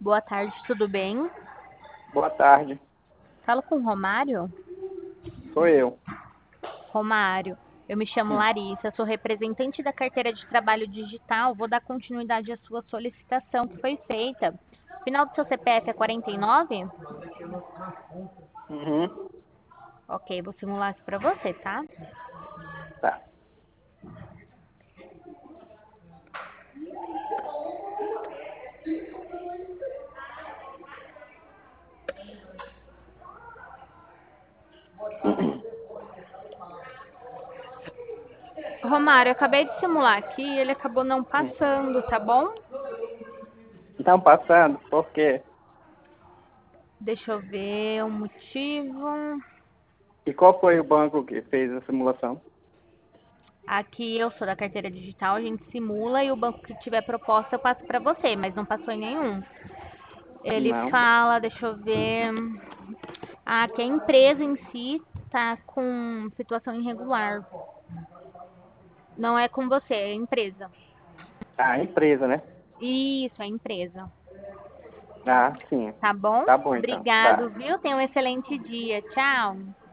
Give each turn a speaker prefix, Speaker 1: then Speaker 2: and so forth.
Speaker 1: Boa tarde, tudo bem?
Speaker 2: Boa tarde,
Speaker 1: Falo com o Romário?
Speaker 2: sou eu.
Speaker 1: Romário, eu me chamo
Speaker 2: Hum,
Speaker 1: Larissa, sou representante da carteira de trabalho digital. Vou dar continuidade à sua solicitação que foi feita. Final do seu CPF é 49?
Speaker 2: Uhum,
Speaker 1: Ok, vou simular isso para você, tá?
Speaker 2: tá.
Speaker 1: Romário, eu acabei de simular aqui e ele acabou não
Speaker 2: Hum.
Speaker 1: passando, tá bom?
Speaker 2: Então, passando, por quê?
Speaker 1: Deixa eu ver o motivo.
Speaker 2: E qual foi o banco que fez a simulação?
Speaker 1: Aqui eu sou da carteira digital, a gente simula e o banco que tiver proposta eu passo para você, mas não passou em nenhum. Ele
Speaker 2: Não.
Speaker 1: fala, deixa eu ver. Ah, que a empresa em si está com situação irregular. Não é com você, é a empresa.
Speaker 2: Ah, empresa, né?
Speaker 1: Isso, é a empresa.
Speaker 2: Ah, sim.
Speaker 1: Tá bom?
Speaker 2: Tá bom então.
Speaker 1: Obrigado,
Speaker 2: Tá.
Speaker 1: viu? Tenha um excelente dia. Tchau.